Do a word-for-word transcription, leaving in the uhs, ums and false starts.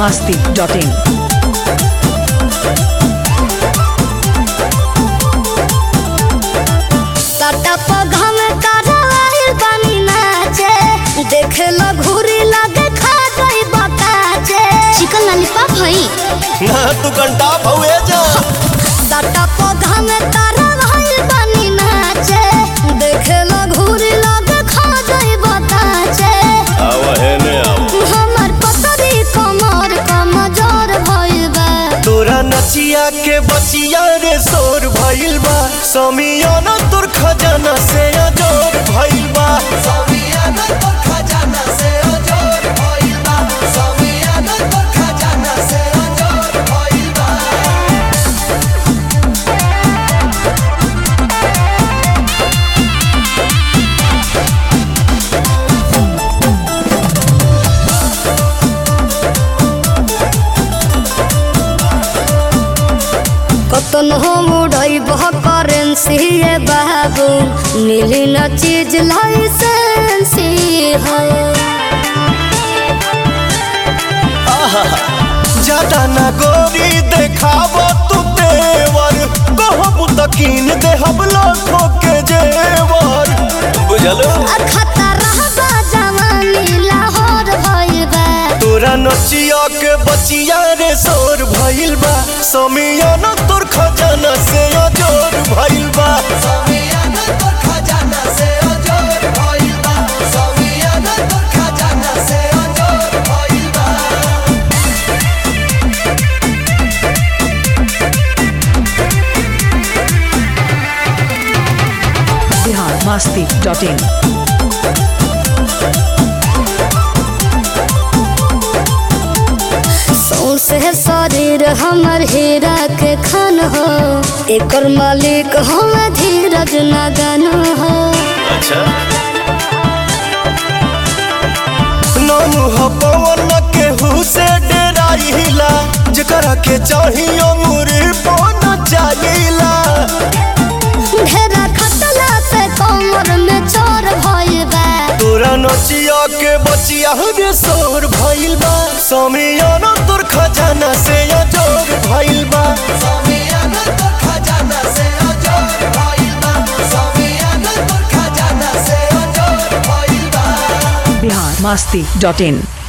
masti dot in. देखे लो घूरी लगे खा गई बताचे चिकन लॉलीपॉप हई ना तू घंटा भौए जा साटा पौधा में तारा भइल बनी नाचे देखे लो घूरी लगे खा गई बताचे आव है ने आव हमर पतरी कमर कमजोर भइल बा तोरा नचिया के बचिया रे सोर भइल बा समियाना तोर खजाना से अजोर भइल बा समियाना तोर खजाना से अजोर भइल बा समियाना तोर खजाना से अजोर भइल बा कतन हो मुड़ई बह करेंसी ये बाबू मिली न चीज लाइसेंसी है ज्यादा ना गोरी देखाव तू तेवर कहबू तकीन देहब लाखों के जेवर बुझलो खतरा बा जवानी लाहौर भइल बा तोरा नचिया के बचिया रे सोर भइल बा समियाना तोर खजाना से अजोर भइल बा समियाना तोर खजाना से अजोर भइल बा समियाना तोर खजाना से अजोर भइल बा Bihar masti dot in. सौंसे शरीर हमर हीरा के खान हो एकर मालिक हम धीरज नगन हो अच्छा नानू हो पवन के हुसे डेराइला जकरा के चाहियो मुरी पन चाहिला ढेरा खतला से कमर में चोर भइल बा तोरा नचिया के बचिया रे सोर भइल बा समियाना तोर खजाना से अजोर भइल बा समियाना तोर खजाना से अजोर भइल बा समियाना तोर खजाना से अजोर भइल बा Bihar masti dot in.